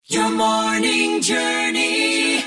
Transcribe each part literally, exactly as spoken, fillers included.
Your morning journey.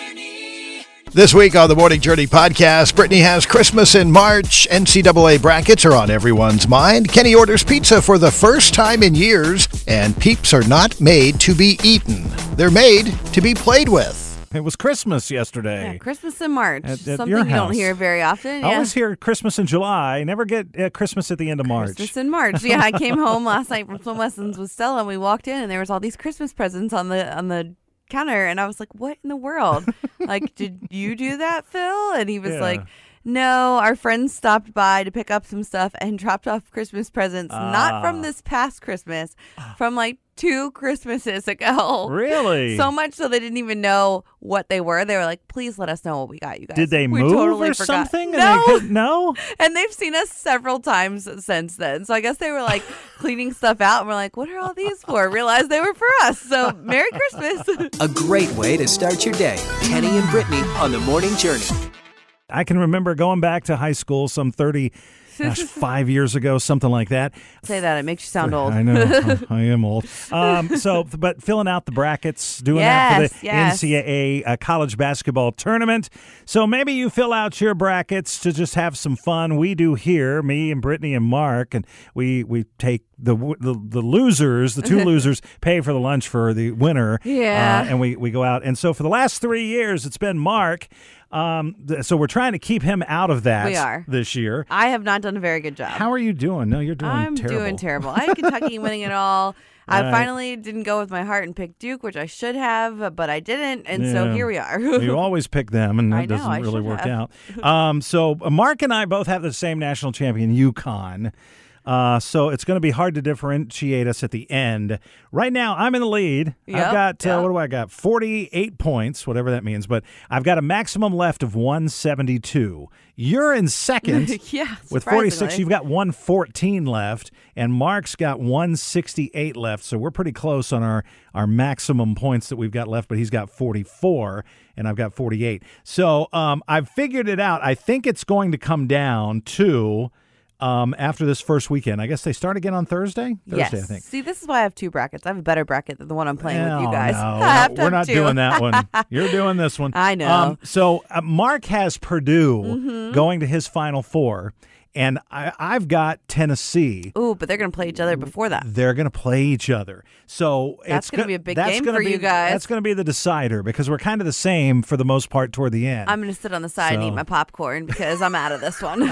This week on the Morning Journey podcast, Brittany has Christmas in March. N C double A brackets are on everyone's mind. Kenny orders pizza for the first time in years. And Peeps are not made to be eaten. They're made to be played with. It was Christmas yesterday. Yeah, Christmas in March. At- at Something your you don't house. hear very often. I Yeah. always hear Christmas in July. Never get uh, Christmas at the end of March. Christmas in March. Yeah, I came home last night from swim lessons with Stella, and we walked in, and there was all these Christmas presents on the on the counter, and I was like, "What in the world? Like, did you do that, Phil?" And he was Yeah. like, "No, our friends stopped by to pick up some stuff and dropped off Christmas presents, not Ah. from this past Christmas, from like two Christmases ago." Really? So much so they didn't even know what they were. They were like, "Please let us know what we got, you guys." Did they we move totally or forgot. something? No. And they could, no? And they've seen us several times since then. So I guess they were like cleaning stuff out, and we're like, "What are all these for?" Realized they were for us. So Merry Christmas. A great way to start your day. Kenny and Brittany on the morning journey. I can remember going back to high school some thirty, gosh, five years ago, something like that. Say that, it makes you sound old. I know. I am old. Um, so, but filling out the brackets, doing that Yes, for the yes. N C double A uh, college basketball tournament. So maybe you fill out your brackets to just have some fun. We do here, me and Brittany and Mark, and we we take the the, the losers, the two losers, pay for the lunch for the winner. Yeah. Uh, and we, we go out. And so for the last three years, it's been Mark. Um, th- so we're trying to keep him out of that We are. this year. I have not done a very good job. How are you doing? No, you're doing I'm terrible. doing terrible. I had Kentucky winning it all. I Right. finally didn't go with my heart and pick Duke, which I should have, but I didn't. And so Yeah. here we are. You always pick them, and I that know, doesn't I really should work have. out. Um, so uh, Mark and I both have the same national champion, UConn. Uh, so it's going to be hard to differentiate us at the end. Right now, I'm in the lead. I've Yep, got, uh, yep. what do I got? forty-eight points, whatever that means. But I've got a maximum left of one seventy-two. You're in second. Yeah, With forty-six, surprisingly. you've got one fourteen left, and Mark's got one sixty-eight left. So we're pretty close on our, our maximum points that we've got left, but he's got forty-four, and I've got forty-eight. So um, I've figured it out. I think it's going to come down to um, after this first weekend. I guess they start again on Thursday? Thursday, Yes. I think. See, this is why I have two brackets. I have a better bracket than the one I'm playing with Oh, you guys. no, I we're have not, to we're have not two. doing that one. You're doing this one. I know. Um, so uh, Mark has Purdue Mm-hmm. going to his Final Four, and I, I've got Tennessee. Ooh, but they're going to play each other before that. They're going to play each other. So That's it's gonna go- be a big that's game gonna for be- you guys. That's going to be the decider because we're kind of the same for the most part toward the end. I'm going to sit on the side and So- eat my popcorn because I'm out of this one.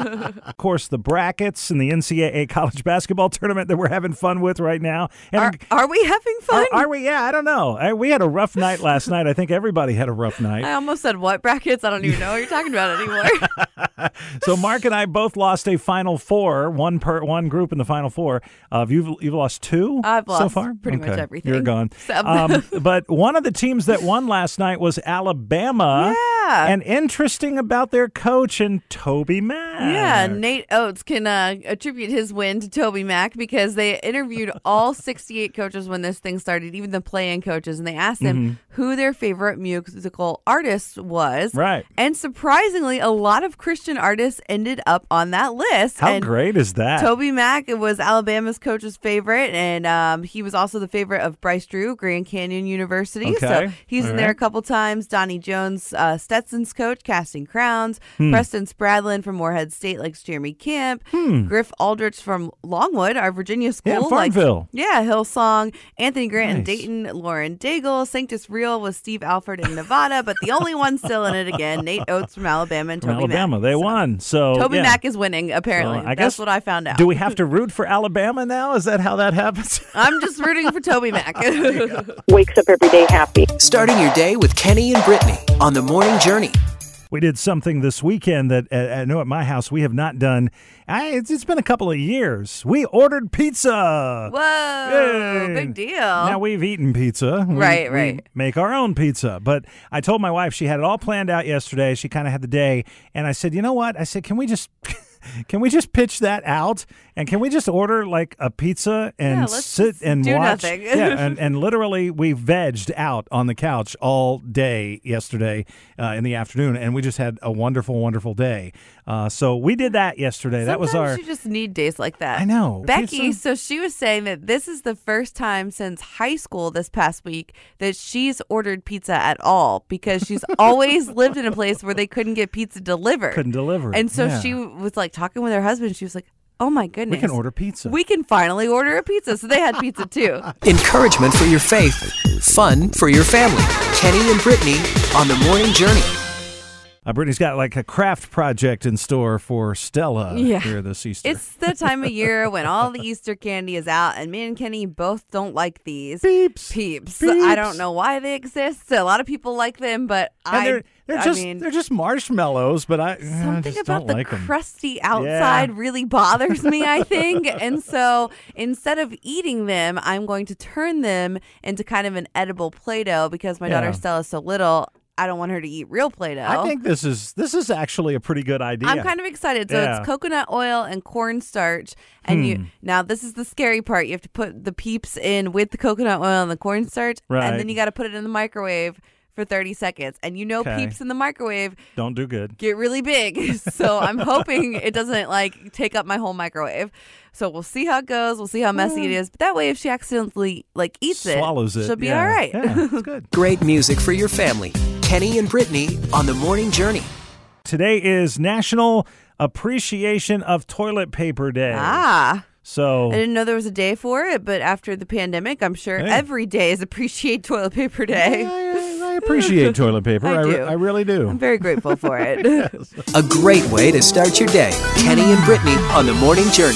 of course, the brackets and the N C double A college basketball tournament that we're having fun with right now. And are, are we having fun? are, are we? Yeah, I don't know. I, we had a rough night last night. I think everybody had a rough night. I almost said what brackets? I don't even know what you're talking about anymore. So Mark and I both lost a Final Four, one per one group in the Final Four. Uh, you've you've lost two I've so lost far. pretty much Okay, everything. You're gone. Except- Um, but one of the teams that won last night was Alabama. Yeah. And interesting about their coach and Toby Mack. Yeah, Nate Oates can uh, attribute his win to Toby Mack because they interviewed all sixty-eight coaches when this thing started, even the play-in coaches, and they asked them Mm-hmm. who their favorite musical artist was. Right. And surprisingly, a lot of Christian artists ended up on that list. How and great is that? Toby Mack was Alabama's coach's favorite, and um, he was also the favorite of Bryce Drew, Grand Canyon University. Okay. So he's All in there a right. couple times. Donnie Jones, uh, Stetson's coach, Casting Crowns. Hmm. Preston Spradlin from Morehead State likes Jeremy Camp. Griff Aldrich from Longwood, our Virginia school. Hmm. Yeah, likes- Farmville. yeah, Hillsong. Anthony Grant in Nice. Dayton. Lauren Daigle. Sanctus Real with Steve Alford in Nevada. But the only one still in it again, Nate Oates from Alabama and From Toby Alabama. Mack. They So won. So Toby yeah. Mack is winning, apparently. Well, I That's guess- what I found out. Do we have to root for Alabama now? Is that how that happens? I'm just rooting for Toby Mack. Wakes up every day happy. Starting your day with Kenny and Brittany on the morning journey. We did something this weekend that uh, I know at my house we have not done. I, it's, it's been a couple of years. We ordered pizza. Whoa, Yay. big deal. Now we've eaten pizza. We- Right, we right. make our own pizza. But I told my wife she had it all planned out yesterday. She kind of had the day. And I said, you know what? I said, can we just can we just pitch that out? And can we just order like a pizza and Yeah, let's sit just and do watch? nothing. yeah, and, and literally we vegged out on the couch all day yesterday uh, in the afternoon, and we just had a wonderful, wonderful day. Uh, so we did that yesterday. that was Sometimes our. you just need days like that. I know. Becky, Pizza- so she was saying that this is the first time since high school this past week that she's ordered pizza at all because she's always lived in a place where they couldn't get pizza delivered. Couldn't deliver it, And so yeah. she was like talking with her husband. She was like, oh my goodness. We can order pizza. We can finally order a pizza. So they had pizza too. Encouragement for your faith, fun for your family. Kenny and Brittany on the morning journey. Uh, Brittany's got like a craft project in store for Stella Yeah. here this Easter. It's the time of year when all the Easter candy is out, and me and Kenny both don't like these. Peeps. Peeps. Peeps. I don't know why they exist. A lot of people like them, but and I, they're, they're I just mean, they're just marshmallows, but I, eh, I something just about don't the like them. crusty outside Yeah. really bothers me, I think. And so instead of eating them, I'm going to turn them into kind of an edible Play-Doh because my Yeah. daughter Stella's so little. I don't want her to eat real Play-Doh. I think this is this is actually a pretty good idea. I'm kind of excited. So Yeah. it's coconut oil and cornstarch. And Hmm. you now this is the scary part. You have to put the Peeps in with the coconut oil and the cornstarch. Right. And then you got to put it in the microwave for thirty seconds. And you know Okay. Peeps in the microwave don't do good. get really big. So I'm hoping it doesn't like take up my whole microwave. So we'll see how it goes. We'll see how messy it is. But that way, if she accidentally like eats Swallows it, she'll be yeah. all right. Yeah, it's good. Great music for your family. Kenny and Brittany on the morning journey. Today is National Appreciation of Toilet Paper Day. Ah. So I didn't know there was a day for it, but after the pandemic, I'm sure Hey. every day is Appreciate Toilet Paper Day. I, I appreciate toilet paper. I I, re- do. I really do. I'm very grateful for it. A great way to start your day. Kenny and Brittany on the morning journey.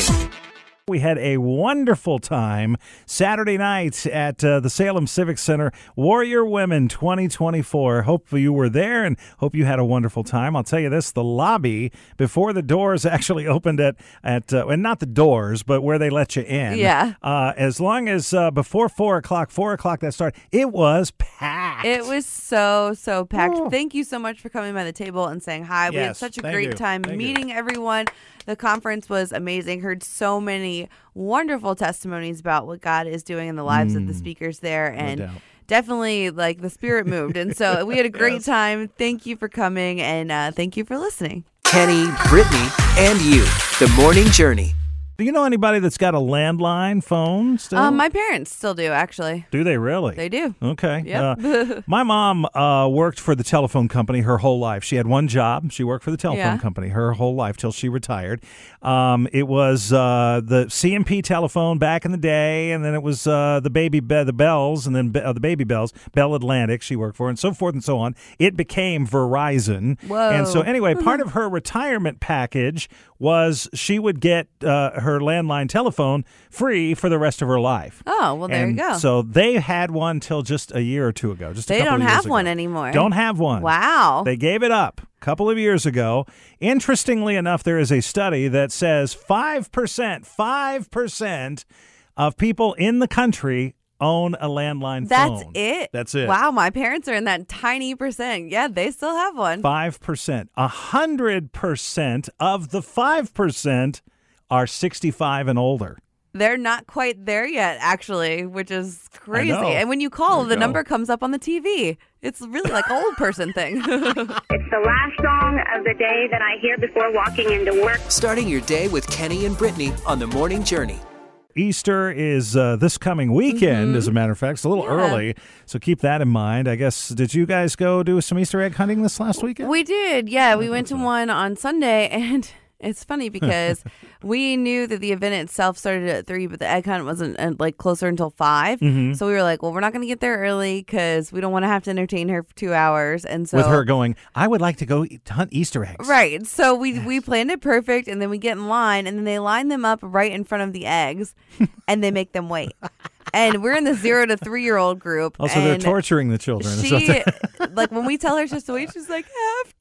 We had a wonderful time Saturday night at uh, the Salem Civic Center, Warrior Women twenty twenty-four. Hope you were there and hope you had a wonderful time. I'll tell you this, the lobby, before the doors actually opened at, at uh, and not the doors, but where they let you in. Yeah. Uh, as long as uh, before four o'clock, four o'clock that started, it was packed. It was so, so packed. Oh. Thank you so much for coming by the table and saying hi. We had Yes, such a thank great you. time Thank you. meeting everyone. The conference was amazing. Heard so many wonderful testimonies about what God is doing in the lives of the speakers there. And doubt. definitely, like, the spirit moved. And so we had a great time. Thank you for coming, and uh, thank you for listening. Kenny, Brittany, and you. The morning journey. Do you know anybody that's got a landline phone still? Um, my parents still do, actually. Do they really? They do. Okay. Yep. Uh, my mom uh, worked for the telephone company her whole life. She had one job. She worked for the telephone Yeah. company her whole life till she retired. Um, it was uh, the C M P telephone back in the day, and then it was uh, the baby be- the Bells, and then be- uh, the Baby Bells, Bell Atlantic. She worked for, and so forth and so on. It became Verizon. Whoa. And so anyway, part of her retirement package was she would get uh, her landline telephone free for the rest of her life. Oh, well, there And you go. So they had one till just a year or two ago. Just a They couple don't of years have ago. one anymore. Don't have one. Wow. They gave it up a couple of years ago. Interestingly enough, there is a study that says five percent, five percent of people in the country own a landline That's phone. it? That's it. Wow, my parents are in that tiny percent. Yeah, they still have one. five percent. one hundred percent of the five percent are sixty-five and older. They're not quite there yet, actually, which is crazy. know. And when you call, There you the go. number comes up on the T V. It's really like an old person thing. It's the last song of the day that I hear before walking into work. Starting your day with Kenny and Brittany on the morning journey. Easter is uh, this coming weekend, as a matter of fact. It's a little Mm-hmm. Yeah. early, so keep that in mind. I guess, did you guys go do some Easter egg hunting this last weekend? We did, yeah. We went to one on Sunday, and it's funny because we knew that the event itself started at three, but the egg hunt wasn't uh, like closer until five. Mm-hmm. So we were like, well, we're not going to get there early because we don't want to have to entertain her for two hours. And so With her going, I would like to go eat- hunt Easter eggs. Right. So we we planned it perfect, and then we get in line, and then they line them up right in front of the eggs, and they make them wait. And we're in the zero to three year old group. Also, they're and torturing the children. is what She they- like when we tell her she's to wait, she's like, half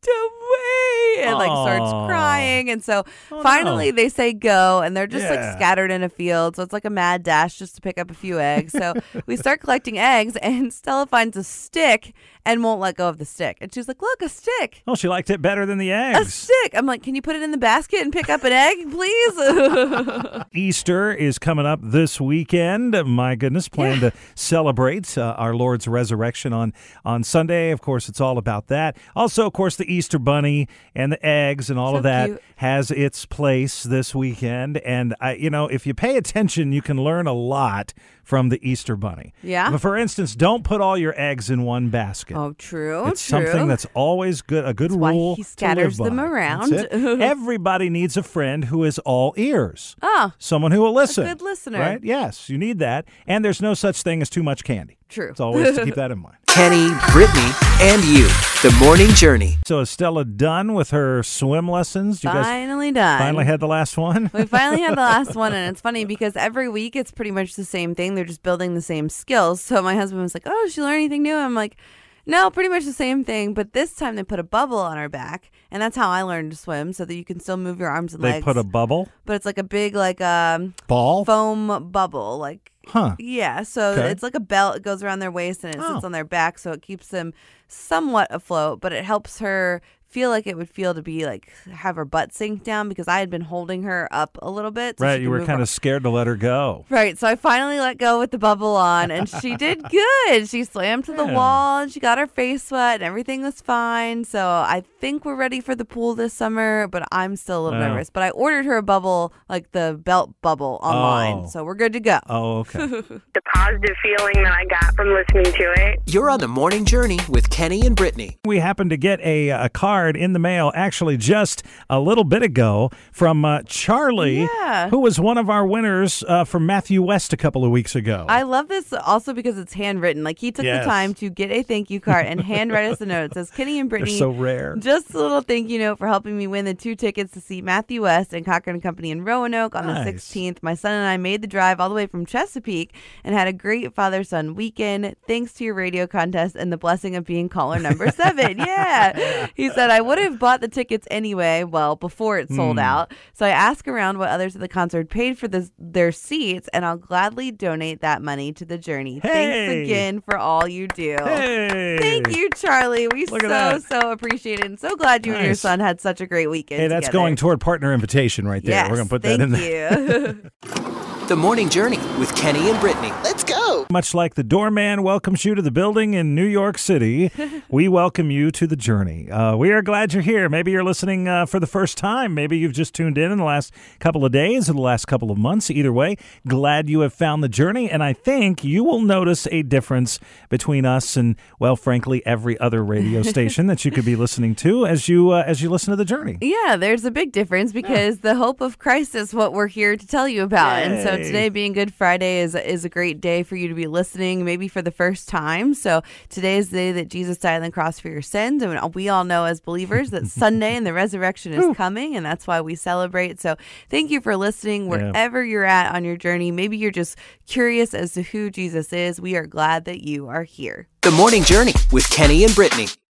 away, and like starts Aw. crying. And so Oh, finally no. they say go, and they're just Yeah. like scattered in a field. So it's like a mad dash just to pick up a few eggs. So we start collecting eggs, and Stella finds a stick and won't let go of the stick. And she's like, look, a stick. Oh, she liked it better than the A eggs. stick. I'm like, can you put it in the basket and pick up an egg, please? Easter is coming up this weekend. My goodness, plan to celebrate uh, our Lord's resurrection on, on Sunday. Of course, it's all about that. Also, of course, the Easter bunny and the eggs and all So of that cute. has its place this weekend. And, I, you know, if you pay attention, you can learn a lot from the Easter bunny. Yeah? But for instance, don't put all your eggs in one basket. Oh, true. It's true. something that's always good, a good That's why rule he to scatters live them by. around. That's it. Everybody needs a friend who is all ears. Ah, Someone who will listen. good listener. Right? Yes, you need that. And there's no such thing as too much candy. True. It's always to keep that in mind. Kenny, Brittany, and you. The Morning Journey. So is Stella done with her swim lessons? You guys finally done. finally had the last one? We finally had the last one, and it's funny because every week it's pretty much the same thing. They're just building the same skills. So my husband was like, oh, did she learn anything new? I'm like, no, pretty much the same thing. But this time they put a bubble on our back, and that's how I learned to swim, so that you can still move your arms and They legs. put a bubble? But it's like a big, like, um, Ball? foam bubble. Like, Huh. yeah. So Okay. it's like a belt. It goes around their waist, and it Oh. sits on their back, so it keeps them somewhat afloat, but it helps her feel like it would feel to be like have her butt sink down, because I had been holding her up a little bit. So Right, she you could were move kind her- of scared to let her go. Right, so I finally let go with the bubble on, and she did good. She swam to the Yeah. wall, and she got her face wet, and everything was fine. So I think we're ready for the pool this summer, but I'm still a little Wow. nervous. But I ordered her a bubble, like the belt bubble, online, Oh. so we're good to go. Oh, okay. The positive feeling that I got from listening to it. You're on the Morning Journey with Kenny and Brittany. We happened to get a, a card in the mail actually just a little bit ago from uh, Charlie, Yeah. who was one of our winners uh, from Matthew West a couple of weeks ago. I love this also because it's handwritten. Like, he took Yes. the time to get a thank you card and handwrite us a note. It says, Kenny and They're Brittany, so rare. just a little thank you note for helping me win the two tickets to see Matthew West and Cochran and Company in Roanoke on Nice. the sixteenth. My son and I made the drive all the way from Chesapeake and had a great father-son weekend thanks to your radio contest and the blessing of being caller number seven. Yeah. He said, I would have bought the tickets anyway, well, before it sold Hmm. out. So I asked around what others at the concert paid for this, their seats, and I'll gladly donate that money to the journey. Hey. Thanks again for all you do. Hey! Thank you, Charlie. We Look so, at that. so appreciate it. And so glad you and your Nice. son had such a great weekend. Hey, that's together. going toward partner invitation right there. Yes, We're going to put thank that in there. you. The Morning Journey with Kenny and Brittany. Let's go. Much like the doorman welcomes you to the building in New York City, we welcome you to the journey. Uh, we are glad you're here. Maybe you're listening uh, for the first time. Maybe you've just tuned in in the last couple of days or the last couple of months. Either way, glad you have found the journey. And I think you will notice a difference between us and, well, frankly, every other radio station that you could be listening to as you uh, as you listen to the journey. Yeah, there's a big difference because the hope of Christ is what we're here to tell you about. And so Yay. today being Good Friday is is a great day for you to be listening, maybe for the first time. So today is the day that Jesus died on the cross for your sins. And we all know as believers that Sunday and the resurrection is coming, and that's why we celebrate. So thank you for listening wherever you're at on your journey. Maybe you're just curious as to who Jesus is. We are glad that you are here. The Morning Journey with Kenny and Brittany.